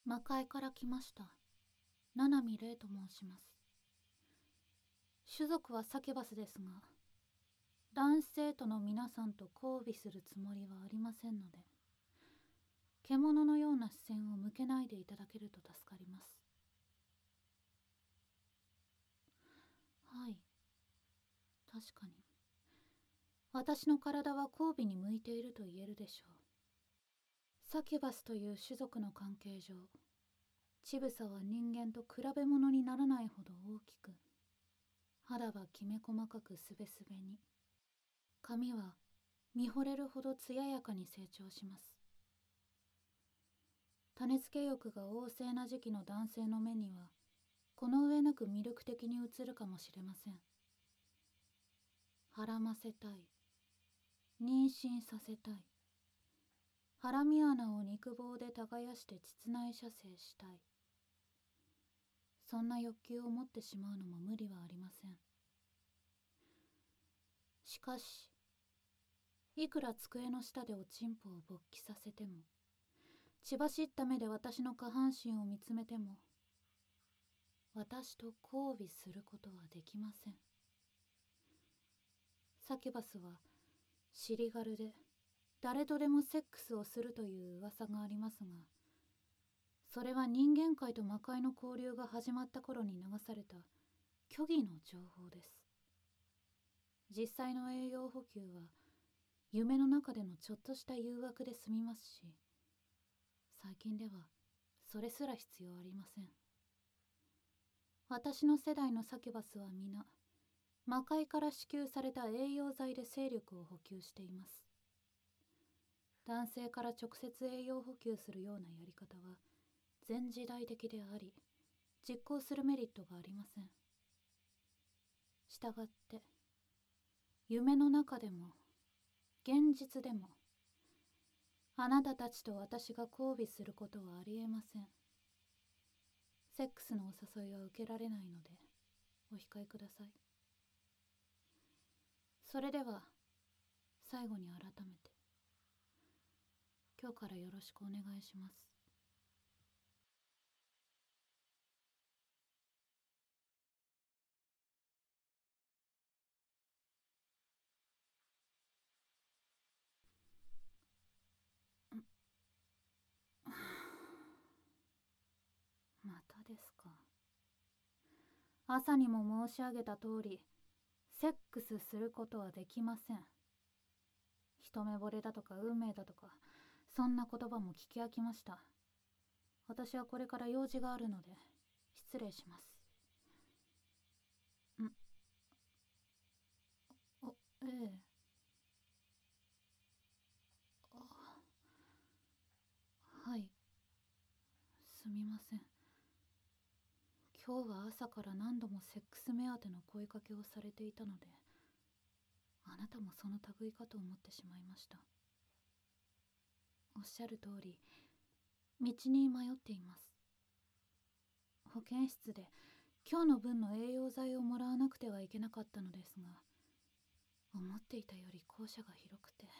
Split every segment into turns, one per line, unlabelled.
魔界から来ました。七海玲と申します。種族はサキュバスですが、男子生徒の皆さんと交尾するつもりはありませんので、獣のような視線を向けないでいただけると助かります。はい、確かに。私の体は交尾に向いていると言えるでしょう。サキュバスという種族の関係上、乳房は人間と比べ物にならないほど大きく、肌はきめ細かくすべすべに、髪は見惚れるほど艶やかに成長します。種付け欲が旺盛な時期の男性の目には、この上なく魅力的に映るかもしれません。はらませたい、妊娠させたい、ハラミ穴を肉棒で耕して膣内射精したい。そんな欲求を持ってしまうのも無理はありません。しかし、いくら机の下でおちんぽを勃起させても、血走った目で私の下半身を見つめても、私と交尾することはできません。サキュバスは尻軽で誰とでもセックスをするという噂がありますが、それは人間界と魔界の交流が始まった頃に流された虚偽の情報です。実際の栄養補給は夢の中でのちょっとした誘惑で済みますし、最近ではそれすら必要ありません。私の世代のサキュバスは皆魔界から支給された栄養剤で勢力を補給しています。男性から直接栄養補給するようなやり方は前時代的であり、実行するメリットがありません。したがって夢の中でも現実でもあなたたちと私が交尾することはありえません。セックスのお誘いは受けられないのでお控えください。それでは最後に改めて今日からよろしくお願いします。またですか。朝にも申し上げた通り、セックスすることはできません。一目惚れだとか運命だとか、そんな言葉も聞き飽きました。私はこれから用事があるので失礼します。ええ。はい、すみません。今日は朝から何度もセックス目当ての声かけをされていたので、あなたもその類かと思ってしまいました。おっしゃる通り、道に迷っています。保健室で今日の分の栄養剤をもらわなくてはいけなかったのですが、思っていたより校舎が広くて。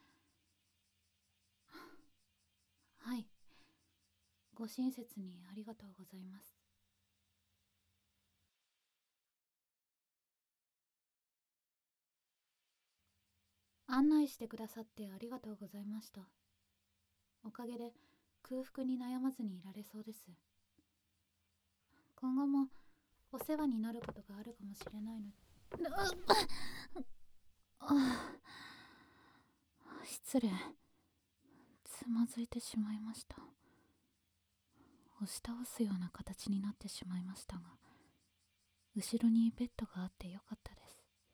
はい、ご親切にありがとうございます。案内してくださってありがとうございました。おかげで空腹に悩まずにいられそうです。今後もお世話になることがあるかもしれないので。失礼。つまずいてしまいました。押し倒すような形になってしまいましたが、後ろにベッドがあってよかったです。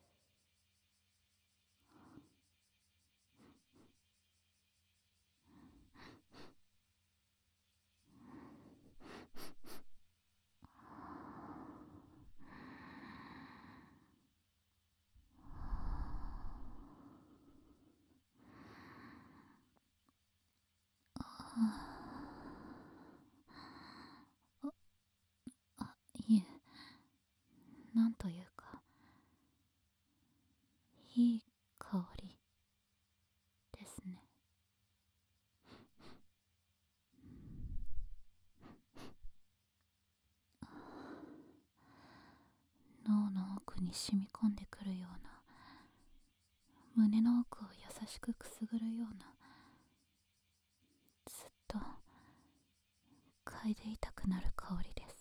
いえ、なんというか、いい香りですね。 染み込んでくるような、胸の奥を優しくくすぐるような、ずっと嗅いでいたくなる香りです。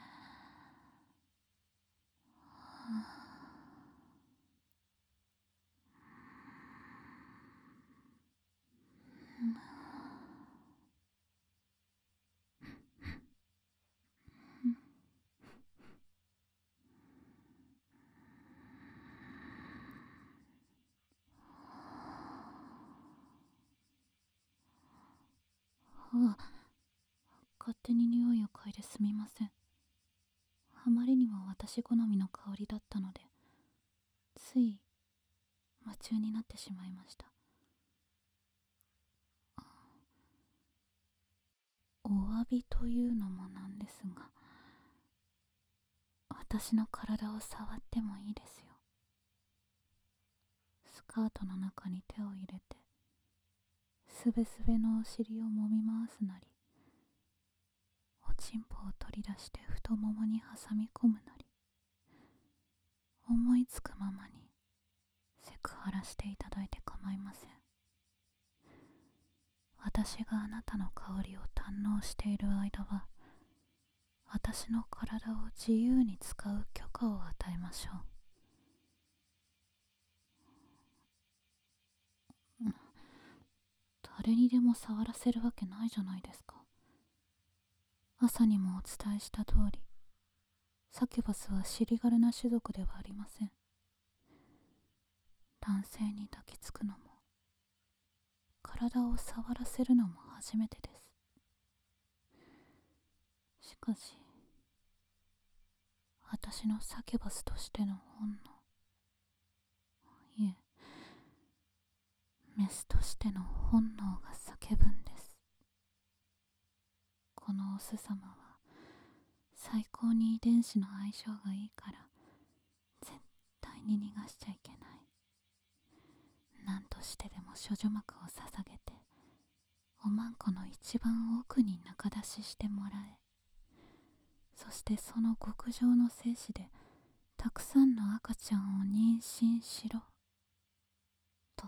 あ、勝手に匂いを嗅いですみません。あまりにも私好みの香りだったので、つい夢中になってしまいました。お詫びというのもなんですが、私の体を触ってもいいですよ。スカートの中に手を入れて、すべすべのお尻を揉み回すなり、おちんぽを取り出して太ももに挟み込むなり、思いつくままにセクハラしていただいて構いません。私があなたの香りを堪能している間は、私の体を自由に使う許可を与えましょう。誰にでも触らせるわけないじゃないですか。朝にもお伝えした通り、サキュバスは尻軽な種族ではありません。男性に抱きつくのも、体を触らせるのも初めてです。しかし、私のサキュバスとしての本能、いえ、メスとしての本能が叫ぶんです。このオス様は最高に遺伝子の相性がいいから絶対に逃がしちゃいけない。何としてでも処女膜を捧げて、おまんこの一番奥に中出ししてもらえ、そしてその極上の精子でたくさんの赤ちゃんを妊娠しろと。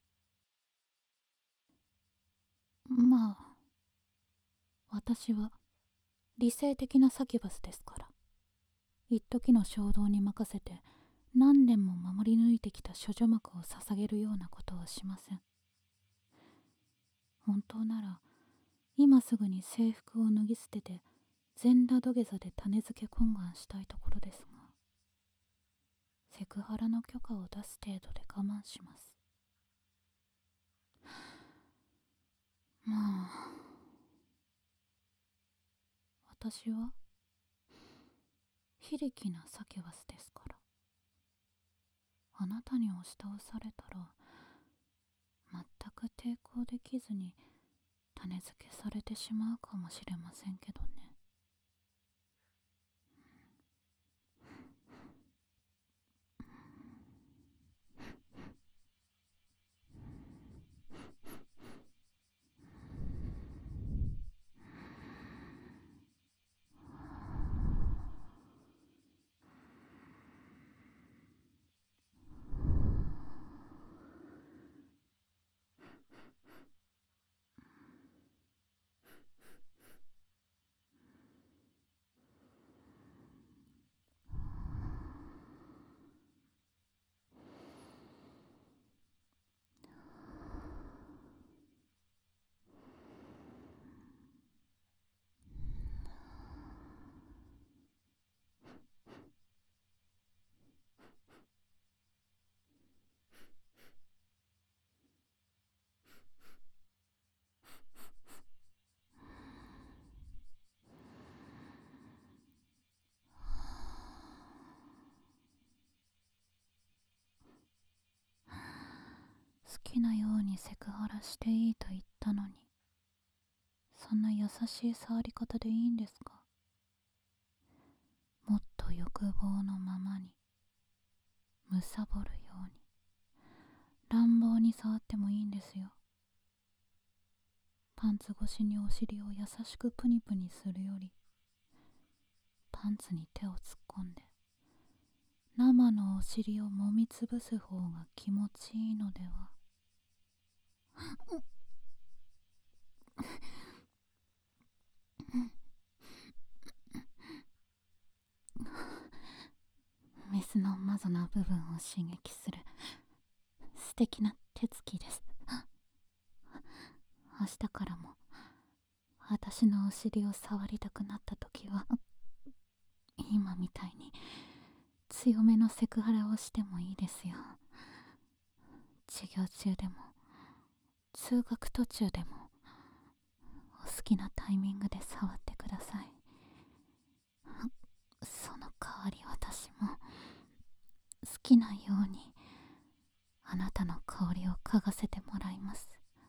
まあ、私は理性的なサキュバスですから、一時の衝動に任せて何年も守り抜いてきた処女膜を捧げるようなことはしません。本当なら今すぐに制服を脱ぎ捨てて全裸土下座で種付け懇願したいところですが、セクハラの許可を出す程度で我慢します。まあ、私は非力なサキュバスですから、あなたに押し倒されたら全く抵抗できずに種付けされてしまうかもしれませんけどね。好きなようにセクハラしていいと言ったのに、そんな優しい触り方でいいんですか？もっと欲望のままに、貪るように、乱暴に触ってもいいんですよ。パンツ越しにお尻を優しくプニプニするより、パンツに手を突っ込んで生のお尻を揉みつぶす方が気持ちいいのでは。メスのマゾな部分を刺激する素敵な手つきです。明日からも私のお尻を触りたくなった時は今みたいに強めのセクハラをしてもいいですよ。授業中でも通学途中でもお好きなタイミングで触ってください。その代わり私も好きなようにあなたの香りを嗅がせてもらいます。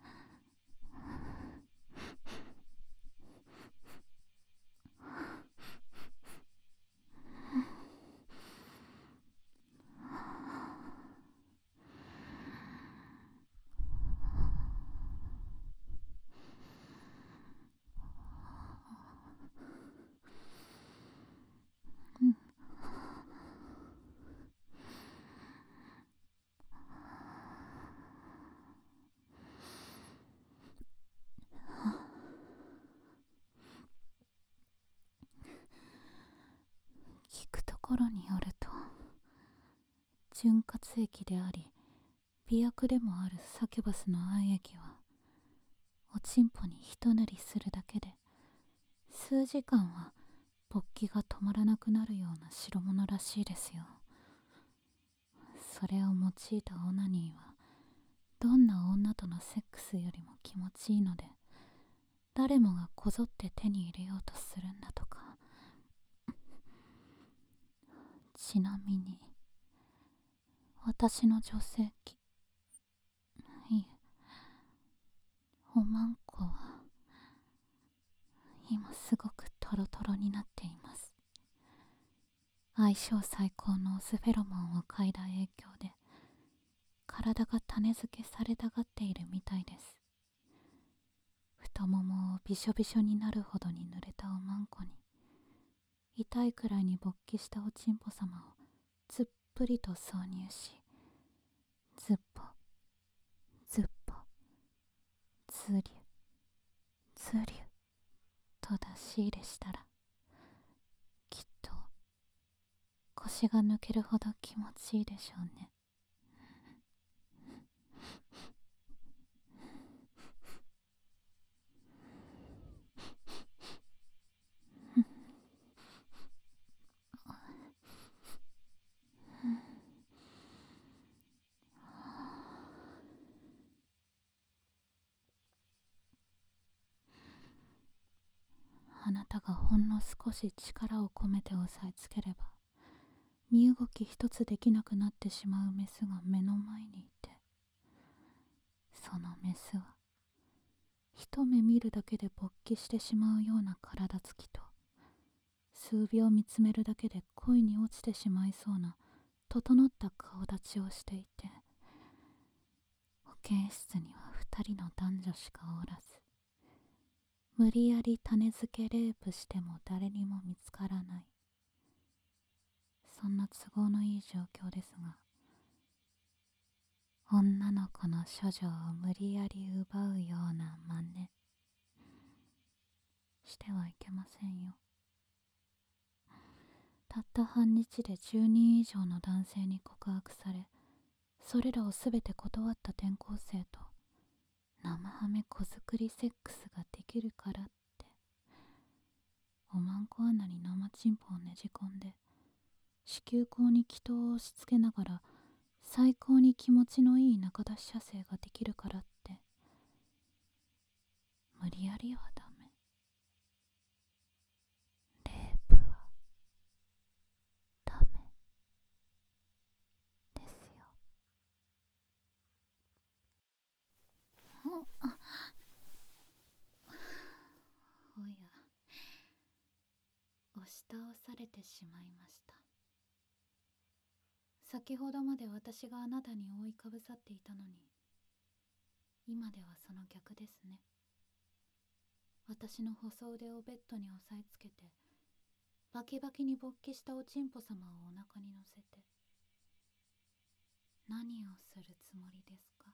聞くところによると、潤滑液であり美薬でもあるサキュバスの愛液はおちんぽに一塗りするだけで数時間は勃起が止まらなくなるような代物らしいですよ。それを用いたオナニーはどんな女とのセックスよりも気持ちいいので、誰もがこぞって手に入れようとするんだとか。ちなみに私の女性器、いえ、おまんこは今すごくトロトロになっています。相性最高のオスフェロモンを嗅いだ影響で体が種付けされたがっているみたいです。太ももをびしょびしょになるほどに濡れたおまんこに痛いくらいに勃起したおちんぽ様をずっぷりと挿入し、ずっぽずっぽずりゅずりゅと出し入れしたら、きっと腰が抜けるほど気持ちいいでしょうね。あなたがほんの少し力を込めて押さえつければ、身動き一つできなくなってしまうメスが目の前にいて、そのメスは一目見るだけで勃起してしまうような体つきと、数秒見つめるだけで恋に落ちてしまいそうな整った顔立ちをしていて、保健室には2人の男女しかおらず、無理やり種付けレイプしても誰にも見つからない、そんな都合のいい状況ですが、女の子の処女を無理やり奪うような真似してはいけませんよ。たった半日で10人以上の男性に告白され、それらをすべて断った転校生と生ハメ子作りセックスができるからって、おまんこ穴に生チンポをねじ込んで子宮口に気筒を押し付けながら最高に気持ちのいい中出し射精ができるからって、無理やりはダメ。レイプはダメですよ。おや、押し倒されてしまいました。先ほどまで私があなたに覆いかぶさっていたのに、今ではその逆ですね。私の細腕をベッドに押さえつけて、バキバキに勃起したおちんぽ様をお腹に乗せて、 何をするつもりですか？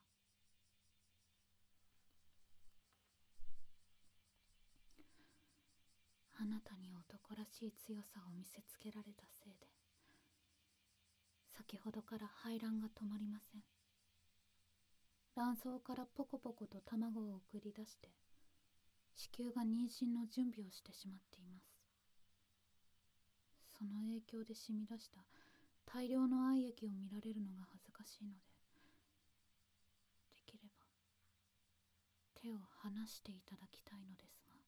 あなたに男らしい強さを見せつけられたせいで、先ほどから排卵が止まりません。卵巣からポコポコと卵を送り出して、子宮が妊娠の準備をしてしまっています。その影響で染み出した大量の愛液を見られるのが恥ずかしいので、できれば手を離していただきたいのですが。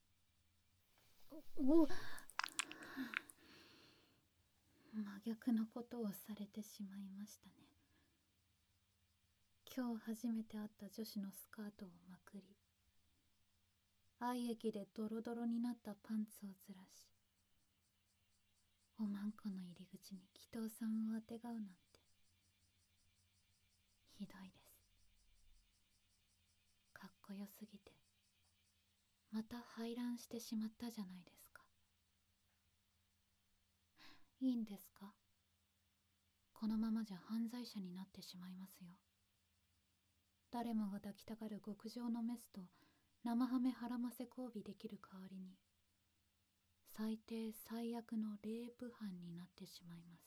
真逆のことをされてしまいましたね。今日初めて会った女子のスカートをまくり、愛液でドロドロになったパンツをずらし、おまんこの入り口に祈祷さんをあてがうなんて、ひどいです。かっこよすぎて、また排卵してしまったじゃないですか。いいんですか？このままじゃ犯罪者になってしまいますよ。誰もが抱きたがる極上のメスと生ハメ腹ませ交尾できる代わりに、最低最悪のレイプ犯になってしまいます。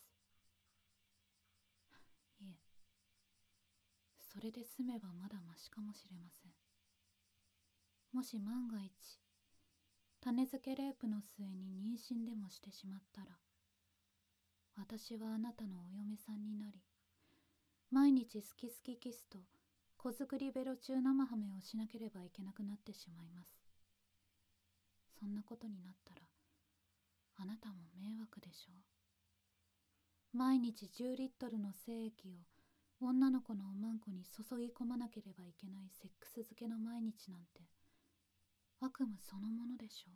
いえ、それで済めばまだマシかもしれません。もし万が一、種付けレイプの末に妊娠でもしてしまったら、私はあなたのお嫁さんになり、毎日好き好きキスと子作りベロ中生ハメをしなければいけなくなってしまいます。そんなことになったら、あなたも迷惑でしょう。毎日10リットルの精液を女の子のおまんこに注ぎ込まなければいけないセックス漬けの毎日なんて、悪夢そのものでしょう。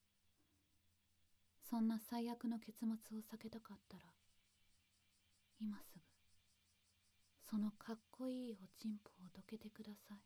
そんな最悪の結末を避けたかったら、今すぐそのかっこいいおちんぽをどけてください。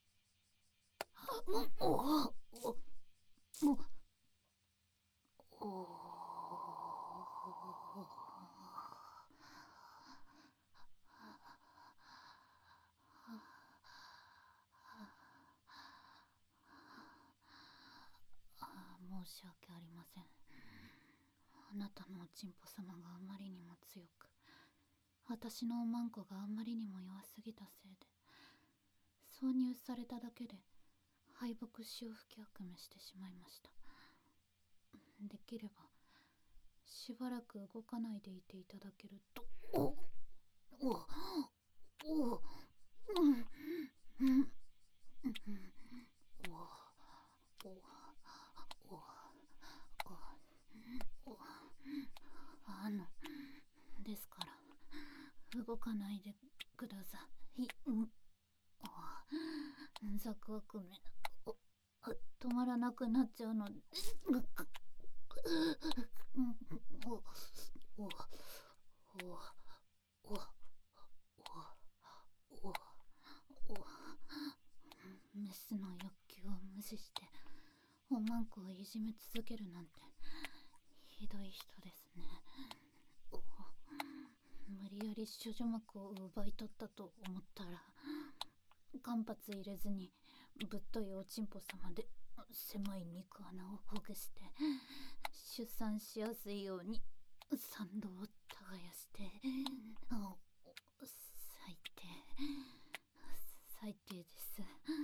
申し訳ありません。あなたのおちんぽ様があまりにも強く、私のおまんこがあまりにも弱すぎたせいで、挿入されただけで敗北潮吹き悪夢してしまいました。できればしばらく動かないでいていただけると。ですから動かないでください。ザクワクめ止まらなくなっちゃうので。メスの欲求を無視しておまんこをいじめ続けるなんてひどい人ですね。無理やり処女膜を奪い取ったと思ったら、間髪入れずにぶっといおちんぽ様で狭い肉穴をほぐして、出産しやすいように産道を耕して、最低です。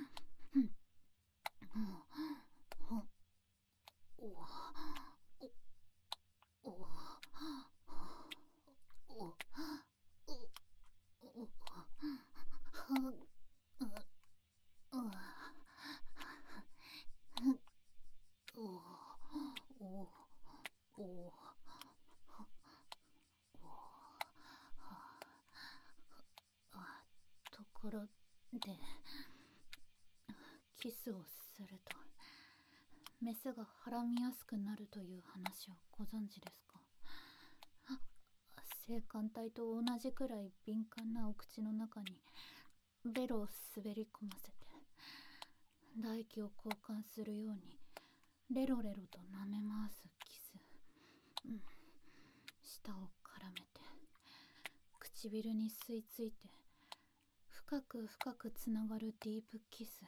ところで、キスをするとメスがはらみやすくなるという話をご存知ですか？性感帯と同じくらい敏感なお口の中にベロを滑り込ませて、唾液を交換するようにレロレロと舐め回すキス。舌を絡めて口唇に吸い付いて深く深くつながるディープキス。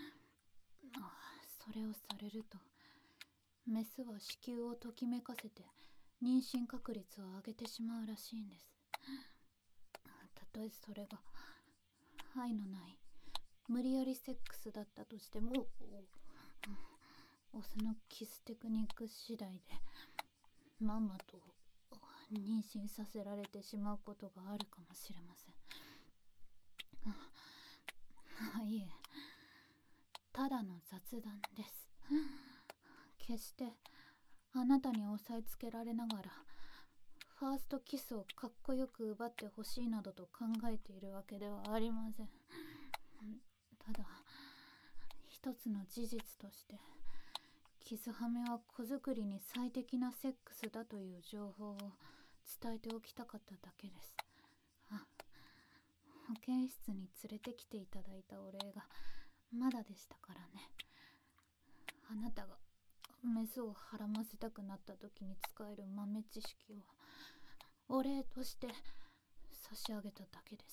それをされるとメスは子宮をときめかせて妊娠確率を上げてしまうらしいんです。たとえそれが愛のない無理やりセックスだったとしても、オスのキステクニック次第でまんまと妊娠させられてしまうことがあるかもしれません。いえ、ただの雑談です。決してあなたに押さえつけられながらファーストキスをかっこよく奪ってほしいなどと考えているわけではありません。ただ一つの事実としてキスハメは子作りに最適なセックスだという情報を伝えておきたかっただけです。保健室に連れてきていただいたお礼がまだでしたからね。あなたがメスをはらませたくなった時に使える豆知識をお礼として差し上げただけです。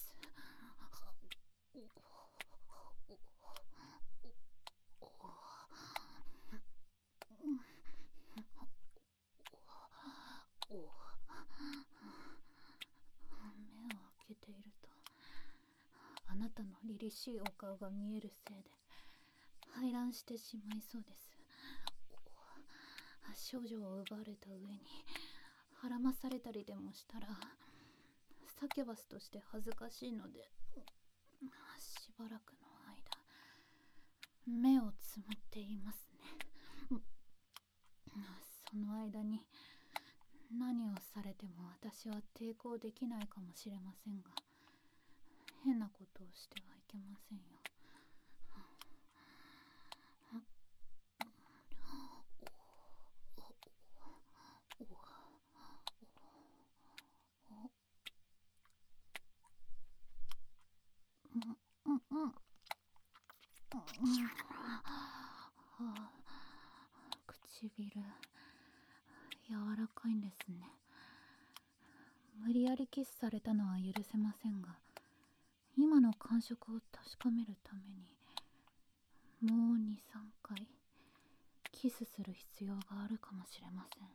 目を開けているとあなたの凛々しいお顔が見えるせいで排卵してしまいそうです。少女を奪われた上にはらまされたりでもしたらサキュバスとして恥ずかしいので、しばらくの間目をつむっていますね。その間に何をされても私は抵抗できないかもしれませんが、変なことをしてはいけませんよ。唇柔らかいんですね。無理やりキスされたのは許せませんが、今の感触を確かめるためにもう2、3回キスする必要があるかもしれません。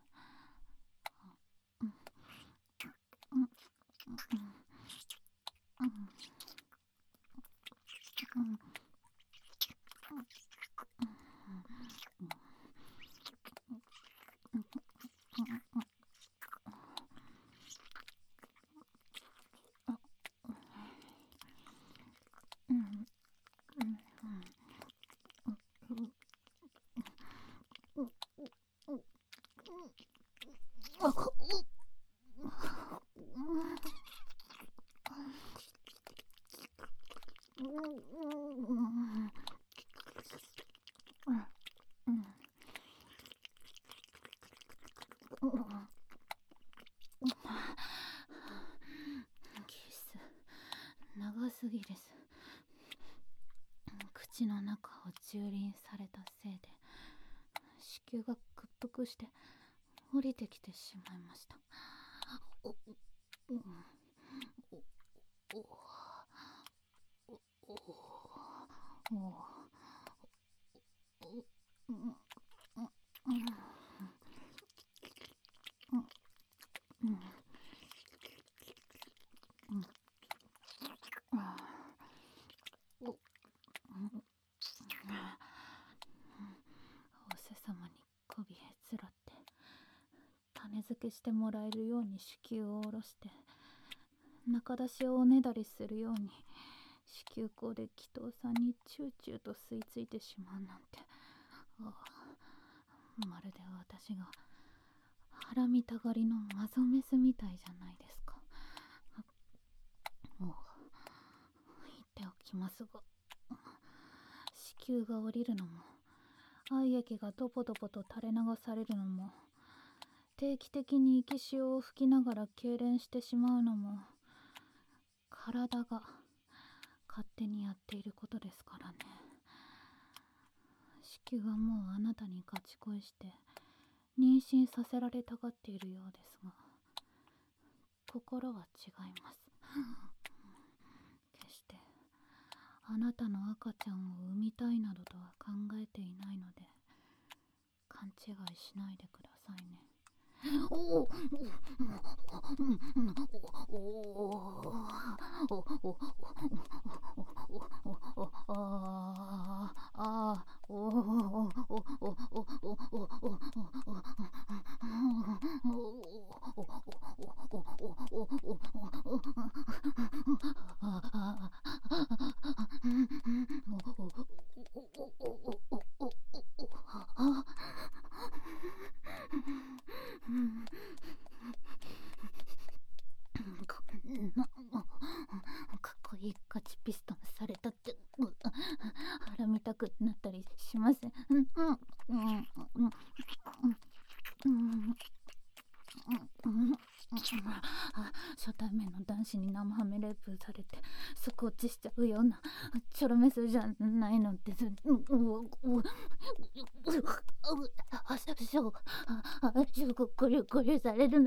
キス長すぎです。口の中を蹂躙されたせいで子宮が屈服して降りてきてしまいました。お瀬様にこびへつらって種付けしてもらえるように子宮を下ろして中出しをおねだりするように子宮口で祈祷さんにチューチューと吸い付いてしまうなんて、まるで私がハラミたがりのマゾメスみたいじゃないですか。言っておきますが、子宮が降りるのも愛液がドポドポと垂れ流されるのも定期的に息潮を吹きながら痙攣してしまうのも体が勝手にやっていることですからね。子宮はもうあなたにガチ恋して妊娠させられたがっているようですが、心は違います。 決してあなたの赤ちゃんを産みたいなどとは考えていないので勘違いしないでくださいね。おおかっこいいガチピストンされたって腹見たくなったりしません。初対面の男子に生ハメレイプされて即落ちしちゃうようなチョロメスじゃないのです。これされるの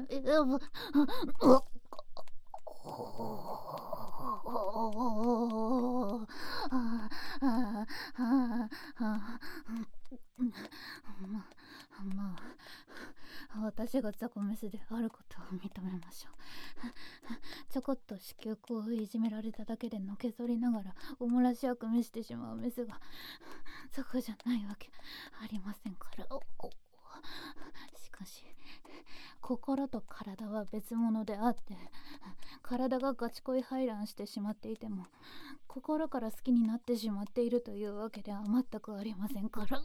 まあ私がザコメスであることを認めましょう。ちょこっと子宮口をいじめられただけでのけぞりながらおもらし悪めしてしまうメスがザコじゃないわけありませんから。しかし心と体は別物であって、体がガチ恋排卵してしまっていても心から好きになってしまっているというわけでは全くありませんから。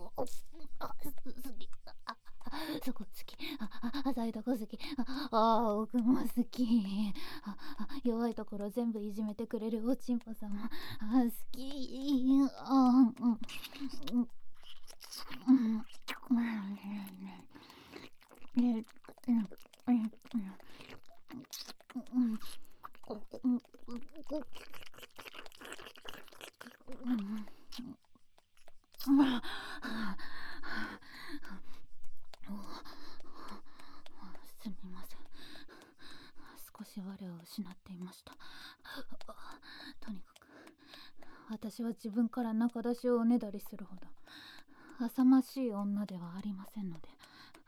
そこ好き、浅いとこ好き、奥も好き、弱いところ全部いじめてくれるおちんぽさんも好き。すみません、少し我を失っていました。とにかく私は自分から仲出しをおねだりするほど浅ましい女ではありませんので。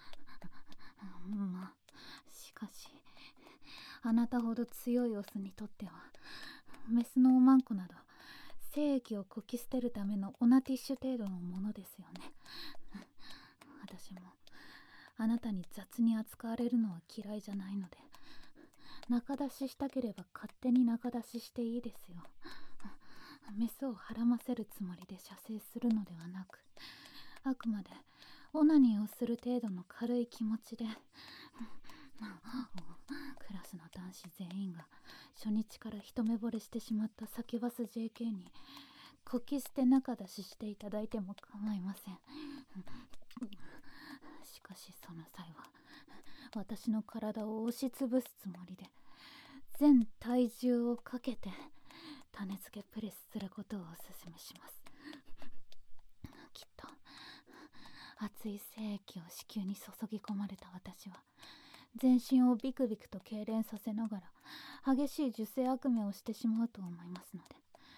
まあしかしあなたほど強いオスにとってはメスのおまんこなど精液をこき捨てるためのオナティッシュ程度のものですよね。私もあなたに雑に扱われるのは嫌いじゃないので、仲出ししたければ勝手に仲出ししていいですよ。メスをはらませるつもりで射精するのではなく、あくまでオナニーをする程度の軽い気持ちでクラスの男子全員が初日から一目惚れしてしまったサキュバス JK にこき捨て仲出ししていただいても構いません。しかしその際は私の体を押しつぶすつもりで全体重をかけて種付けプレスすることをお勧めします。きっと熱い精液を子宮に注ぎ込まれた私は全身をビクビクと痙攣させながら激しい受精悪夢をしてしまうと思いますので、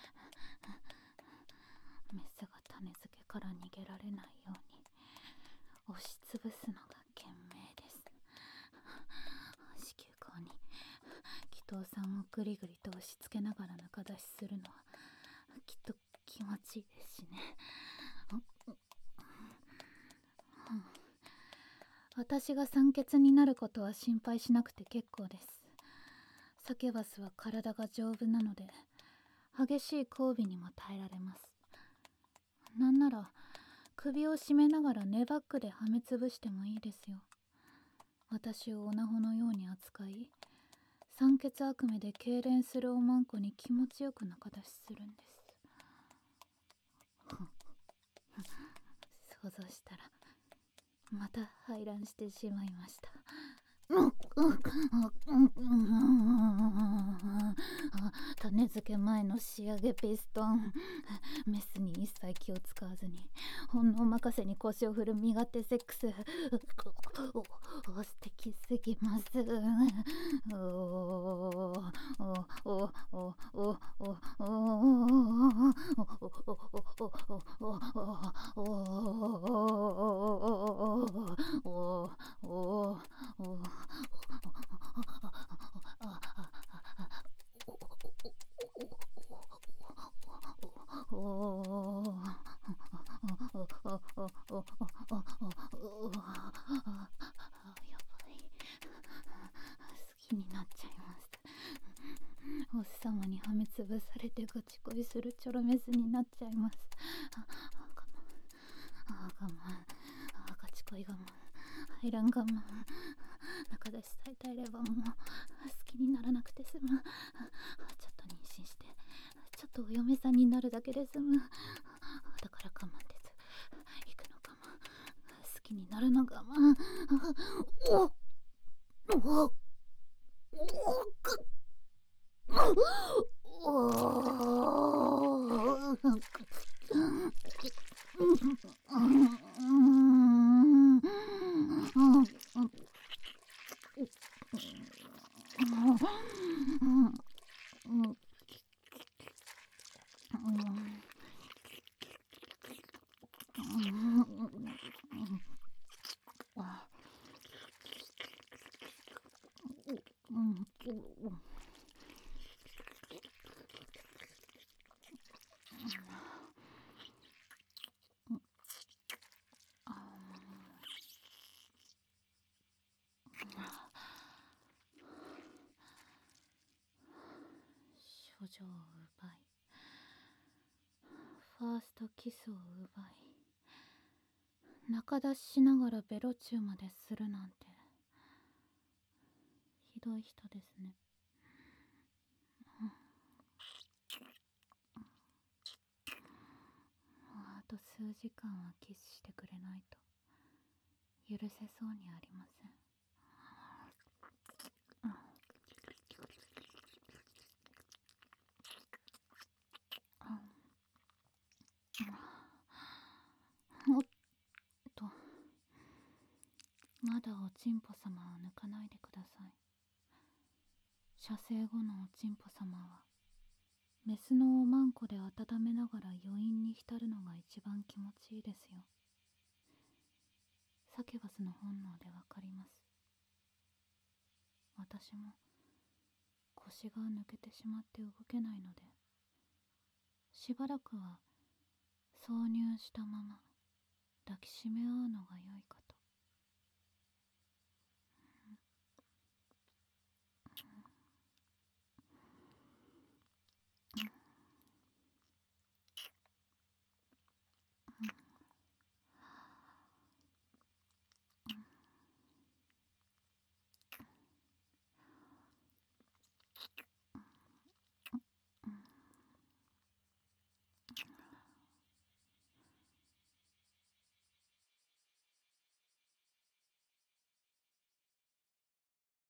メスが種付けから逃げられないように押しつぶすのが賢明です。子宮口に気筒さんをぐりぐりと押し付けながら仲出しするのはきっと気持ちいいですしね。私が酸欠になることは心配しなくて結構です。サケバスは体が丈夫なので激しい交尾にも耐えられます。なんなら首を絞めながらネバックではめつぶしてもいいですよ。私をオナホのように扱い、酸欠悪夢で痙攣するおまんこに気持ちよく仲出しするんです。想像したらまた排卵してしまいました。 種付け前の仕上げピストン。メスに一切気を使わずに本能任せに腰を振る身勝手セックス。素敵すぎます。おおおおお好きになっちゃいました。おっさまにはめつぶされてガチ恋するチョロメスになっちゃいます。我慢ガチ恋我慢排卵我慢中出しさえ耐えればもう好きにならなくて済む。ちょっと妊娠してちょっとお嫁さんになるだけで済む。だから我慢です。行くの我慢、好きになるの我慢。処女を奪いファーストキスを奪い中出ししながらベロチューまでするなんてひどい人ですね。あと数時間はキスしてくれないと許せそうにありません。おっと、まだおちんぽ様を抜かないでください。射精後のおちんぽ様はメスのおまんこで温めながら余韻に浸るのが一番気持ちいいですよ。サキュバスの本能でわかります。私も腰が抜けてしまって動けないので、しばらくは挿入したまま抱きしめ合うのが良いかと。